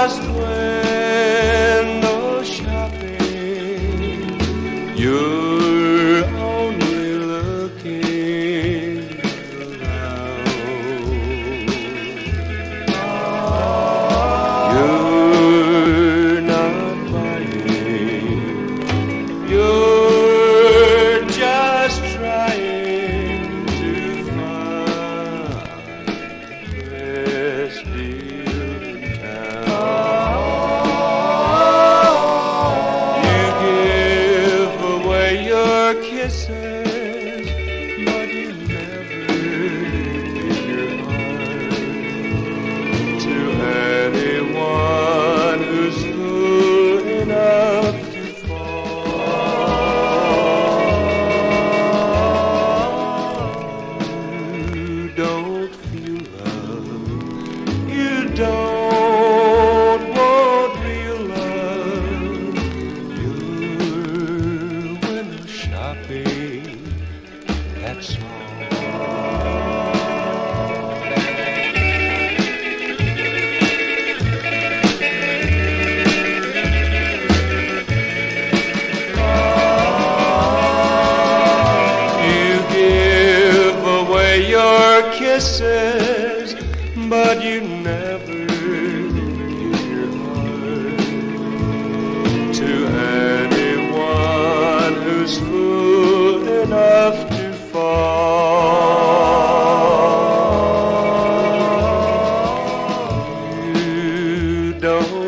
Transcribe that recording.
just window shopping. You're only looking around. You're not buying. You're just trying to find the best deal in town. You give away your kisses, but you never give your heart to anyone who's fool enough to don't feel love. You don't want real love. You're window shopping, that's all. You give away your kisses, but you never give your heart to anyone who's fool enough to fall. You don't